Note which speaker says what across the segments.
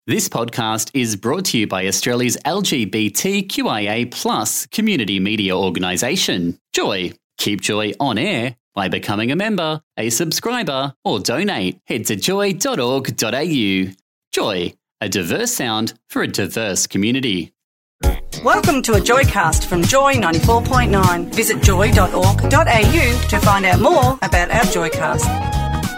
Speaker 1: This podcast is brought to you by Australia's LGBTQIA+ community media organisation, Joy. Keep Joy on air by becoming a member, a subscriber, or donate. Head to joy.org.au. Joy, a diverse sound for a diverse community.
Speaker 2: Welcome to a Joycast from Joy 94.9. Visit joy.org.au to find out more about our Joycast.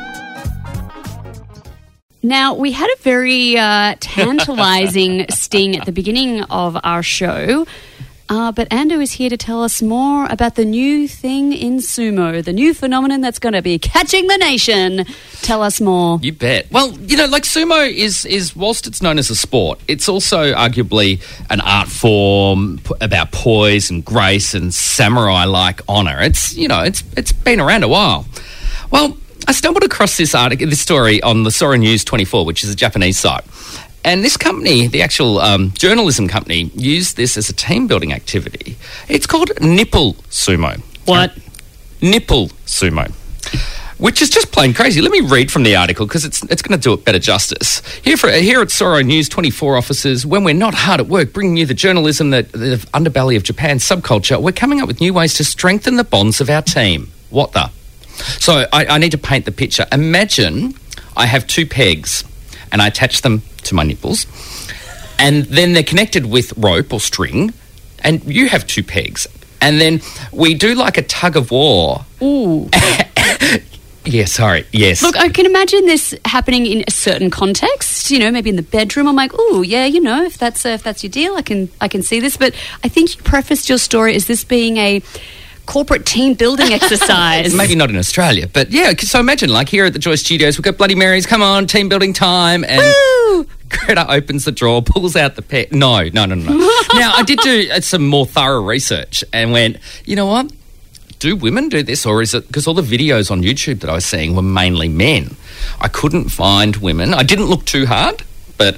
Speaker 3: Now, we had a very tantalising sting at the beginning of our show, but Ando is here to tell us more about the new thing in sumo, the new phenomenon that's going to be catching the nation. Tell us more.
Speaker 4: You bet. Well, like sumo is whilst it's known as a sport, it's also arguably an art form about poise and grace and samurai-like honour. It's been around a while. Well, I stumbled across this story on the Sora News 24, which is a Japanese site. And this company, the actual journalism company, used this as a team-building activity. It's called nipple sumo.
Speaker 3: What?
Speaker 4: Nipple sumo, which is just plain crazy. Let me read from the article because it's going to do it better justice. Here at Sora News 24 offices, when we're not hard at work bringing you the journalism, the underbelly of Japan's subculture, we're coming up with new ways to strengthen the bonds of our team. What the? So I need to paint the picture. Imagine I have two pegs and I attach them to my nipples and then they're connected with rope or string and you have two pegs and then we do like a tug of war.
Speaker 3: Ooh.
Speaker 4: Yes.
Speaker 3: Look, I can imagine this happening in a certain context, maybe in the bedroom. I'm like, oh, yeah, if that's your deal, I can see this. But I think you prefaced your story as this being a corporate team building exercise.
Speaker 4: Maybe not in Australia, but yeah. So imagine, like here at the Joy Studios, we've got Bloody Marys. Come on, team building time, and
Speaker 3: woo!
Speaker 4: Greta opens the drawer, pulls out the peg. No. Now I did do some more thorough research and went, you know what? Do women do this, or is it because all the videos on YouTube that I was seeing were mainly men? I couldn't find women. I didn't look too hard, but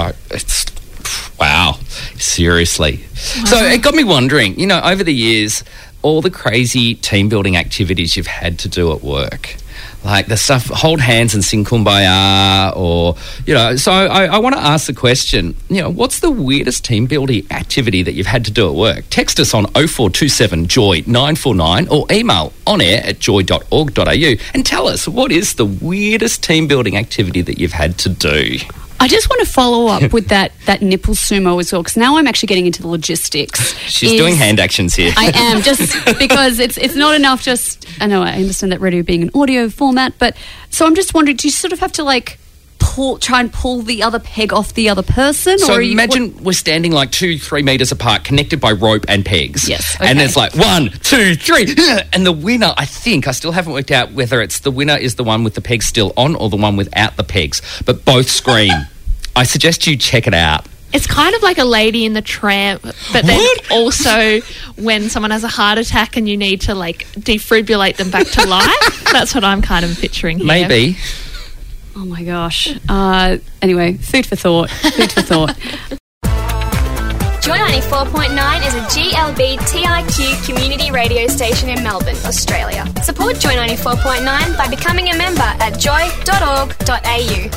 Speaker 4: wow, seriously. Wow. So it got me wondering, over the years, all the crazy team-building activities you've had to do at work, like the stuff, hold hands and sing Kumbaya, or, so I want to ask the question, what's the weirdest team-building activity that you've had to do at work? Text us on 0427 Joy 949 or email onair@joy.org.au and tell us, what is the weirdest team-building activity that you've had to do?
Speaker 3: I just want to follow up with that nipple sumo as well, because now I'm actually getting into the logistics.
Speaker 4: She's doing hand actions here.
Speaker 3: I am, just because it's not enough I know, I understand that radio being an audio format, but so I'm just wondering, do you sort of have to try and pull the other peg off the other person?
Speaker 4: So imagine we're standing like 2-3 metres apart, connected by rope and pegs.
Speaker 3: Yes, okay.
Speaker 4: And it's like 1, 2, 3, and the winner, I still haven't worked out whether it's the winner is the one with the pegs still on or the one without the pegs, but both scream. I suggest you check it out.
Speaker 5: It's kind of like a Lady in the Tramp, but then also when someone has a heart attack and you need to defibrillate them back to life. That's what I'm kind of picturing here.
Speaker 4: Maybe.
Speaker 3: Oh my gosh. Anyway, food for thought.
Speaker 6: Joy 94.9 is a GLBTIQ community radio station in Melbourne, Australia. Support Joy 94.9 by becoming a member at joy.org.au.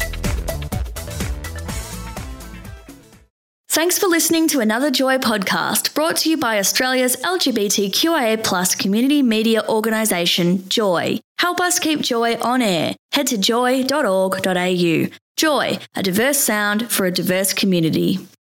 Speaker 6: Thanks for listening to another Joy podcast brought to you by Australia's LGBTQIA+ community media organisation, Joy. Help us keep Joy on air. Head to joy.org.au. Joy, a diverse sound for a diverse community.